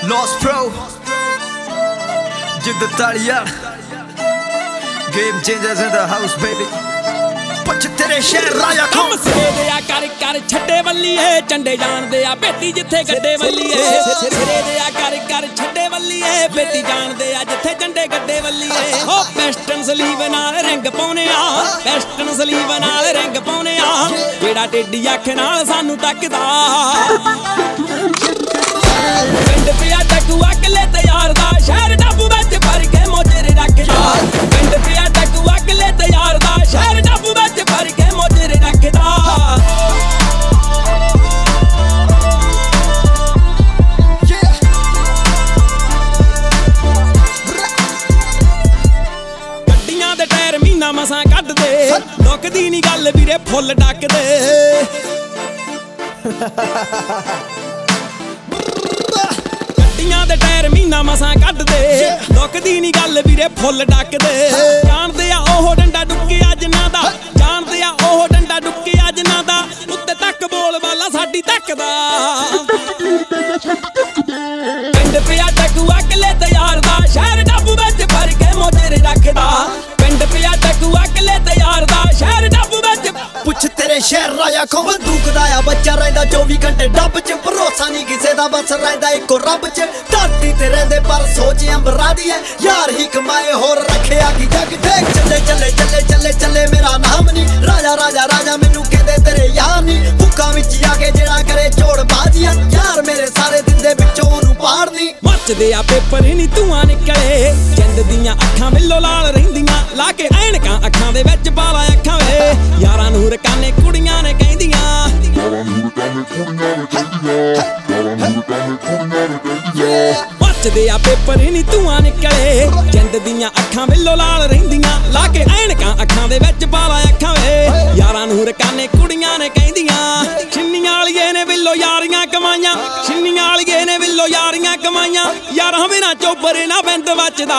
Lost Pro Jidda Talia Game changers in the house baby ਪੁੱਛ ਤੇਰੇ ਸ਼ਹਿਰ ਰਾਇਆ ਕੰਮ ਸਿਰੇ ਆ ਕਰ ਕਰ ਛੱਡੇ ਵੱਲੀਏ ਚੰਡੇ ਜਾਣਦੇ ਆ ਬੇਟੀ ਜਿੱਥੇ ਗੱਡੇ ਵੱਲੀਏ ਸਿਰੇ ਦੇ ਆ ਕਰ ਛੱਡੇ ਵੱਲੀਏ ਬੇਟੀ ਜਾਣਦੇ ਆ ਜਿੱਥੇ ਚੰਡੇ ਗੱਡੇ ਵੱਲੀਏ ਹੋ ਵੈਸਟਰਨ ਸਲੀਵ ਨਾਲ ਰਿੰਗ ਪਾਉਨੇ ਆ ਵੈਸਟਰਨ ਸਲੀਵ ਨਾਲ ਰਿੰਗ ਪਾਉਨੇ ਆ ਜਿਹੜਾ ਟੇਡੀ ਅੱਖ ਨਾਲ ਸਾਨੂੰ ਤੱਕਦਾ ਪਿੰਡ ਪਿਆ ਟਕੂ ਅਕਲੇ ਤਿਆਰ ਦਾ ਸ਼ਹਿਰ ਡੱਬੂ ਵਿੱਚ ਭਰ ਕੇ ਮੋਜਰੇ ਰੱਖਦਾ ਪਿੰਡ ਪਿਆ ਟਕੂ ਅਕਲੇ ਤਿਆਰ ਦਾ ਸ਼ਹਿਰ ਡੱਬੂ ਵਿੱਚ ਭਰ ਕੇ ਮੋਜਰੇ ਰੱਖਦਾ ਗੱਡੀਆਂ ਦੇ ਟਾਇਰ ਮਹੀਨਾ ਮਸਾਂ ਕੱਢਦੇ ਲੁਕਦੀ ਨੀ ਗੱਲ ਵੀਰੇ ਫੁੱਲ ਡੱਕਦੇ ਦੇ ਟਾਇਰ ਮਹੀਨਾ ਮਸਾਂ ਕੱਢਦੇ ਲੁਕਦੀ ਨੀ ਗੱਲ ਵੀਰੇ ਫੁੱਲ ਡੱਕਦੇ ਜਾਣਦੇ ਆ ਉਹ ਡੰਡਾ ਡੁੱਕਿਆ ਜਿਨ੍ਹਾਂ ਦਾ ਜਾਣਦੇ ਆ ਉਹ ਡੰਡਾ ਡੁੱਕਿਆ ਜਿਨ੍ਹਾਂ ਦਾ ਉੱਤੇ ਤੱਕ ਬੋਲ ਵਾਲਾ ਸਾਡੀ ਤੱਕਦਾ ਪਿੰਡ ਪਿਆ ਟਕੂ ਅਕਲੇ ਤਿਆਰ ਦਾ ਸ਼ਹਿਰ ਡੱਬੂ ਵਿੱਚ ਭਰ ਕੇ ਮੋਜਰੇ ਰੱਖਦਾ ਪਿੰਡ ਪਿਆ ਟਕੂ ਅਕਲੇ ਤਿਆਰ ਦਾ ਸ਼ਹਿਰ ਡੱਬੂ ਵਿੱਚ ਪੁੱਛ ਤੇਰੇ ਸ਼ਹਿਰ ਰਾਇਆ ਖੋ ਬੰਦੂਕ ਦਾ ਆ ਬੱਚਾ ਰਹਿੰਦਾ 24 ਘੰਟੇ ਡੱਬ 'ਚ ਭਰੋਸਾ ਨਹੀਂ ਕਿਸੇ ਦਾ ਬਸ ਰਹਿੰਦਾ ਇੱਕੋ ਰੱਬ 'ਚ ਧਰਤੀ ਤੇ ਰਹਿੰਦੇ ਪਰ ਸੋਚ ਅੰਬਰਾਂ ਦੀ ਐ ਯਾਰ ਹੀ ਕਮਾਏ ਹੋਰ ਰੱਖਿਆ ਕੀ ਜੱਗ ਦੇਖ ਚੱਲੇ ਚੱਲੇ ਚੱਲੇ ਚੱਲੇ ਚੱਲੇ ਮੇਰਾ ਨਾਮ ਨਹੀਂ ਰਾਜਾ ਰਾਜਾ ਰਾਜਾ ਮੈਨੂੰ ਕਹਿੰਦੇ ਤੇਰੇ ਯਾਰ ਨਹੀਂ ਭੁੱਖਾਂ ਵਿੱਚ ਆ ਕੇ ਜਿਹੜਾ ਕਰੇ ਚੋੜ ਬਾਜ਼ੀਆਂ ਯਾਰ ਮੇਰੇ ਸਾਰੇ ਦਿਨ ਦੇ ਵਿੱਚੋਂ ਉਹਨੂੰ ਪਾੜਨੀ ਮੱਚਦੇ ਆ ਪੇਪਰ ਨਹੀਂ ਧੂਆਂ ਨਿਕਲੇ ਚੰਦ ਦੀਆਂ ਅੱਖਾਂ ਵਿੱਚੋਂ ਲਾਲ ਰਹਿੰਦੀਆਂ ਲਾ ਕੇ ਐਨਕਾਂ ਅੱਖਾਂ ਦੇ ਵਿੱਚ ਪਾਲਾ ਅੱਖਾਂ ਵੇ ਯਾਰਾਂ ਨੂੰ ਰਕਾਨੇ ਕੁੜੀਆਂ ਨੇ ਕਹਿੰਦੀਆਂ ਮੱਚਦੇ ਆ ਪੇਪਰ ਨਹੀਂ ਧੂਆਂ ਨਿਕਲੇ ਚੰਦ ਦੀਆਂ ਅੱਖਾਂ ਵਿੱਚੋਂ ਲਾਲ ਰਹਿੰਦੀਆਂ ਲਾ ਕੇ ਐਨਕਾਂ ਅੱਖਾਂ ਦੇ ਵਿੱਚ ਪਾਲਾ ਅੱਖਾਂ ਵੇ ਯਾਰਾਂ ਨੂੰ ਰਕਾਨੇ ਕੁੜੀਆਂ ਨੇ ਕਹਿੰਦੀਆਂ ਛਿੰਨੀਆਂ ਵਾਲੀਏ ਨੇ ਵਿੱਚੋਂ ਯਾਰੀਆਂ ਕਮਾਈਆਂ ਛਿੰਨੀਆਂ ਵਾਲੀਏ ਨੇ ਵਿੱਚੋਂ ਯਾਰੀਆਂ ਕਮਾਈਆਂ ਯਾਰਾਂ ਬਿਨਾਂ ਚੋਬਰੇ ਨਾ ਬਿੰਦ ਵੱਜਦਾ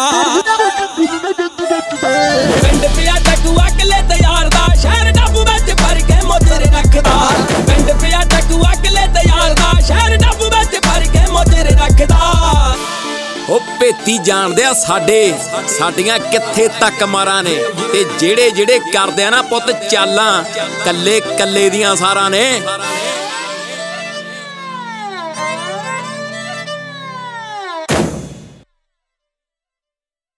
ਪਿੰਡ ਪਿਆ ਟਕੂ ਅਕਲੇ ਤਿਆਰ ਦਾ ਸ਼ਹਿਰ ਡੱਬੂ ਵਿੱਚ ਭਰ ਕੇ ਮੋਜਰੇ ਰੱਖਦਾ ਪਿੰਡ ਪਿਆ ਟਕੂ ਅਕਲੇ ਤਿਆਰ ਦਾ ਸ਼ਹਿਰ ਡੱਬੂ ਵਿੱਚ ਭਰ ਕੇ ਮੋਜਰੇ ਰੱਖਦਾ ਉਹ ਭੇਤੀ ਜਾਣਦੇ ਆ ਸਾਡੀਆਂ ਕਿੱਥੇ ਤੱਕ ਮਾਰਾਂ ਨੇ ਤੇ ਜਿਹੜੇ ਕਰਦੇ ਆ ਨਾ ਪੁੱਤ ਚਾਲਾਂ ਕੱਲੇ ਦੀਆਂ ਸਾਰਾਂ ਨੇ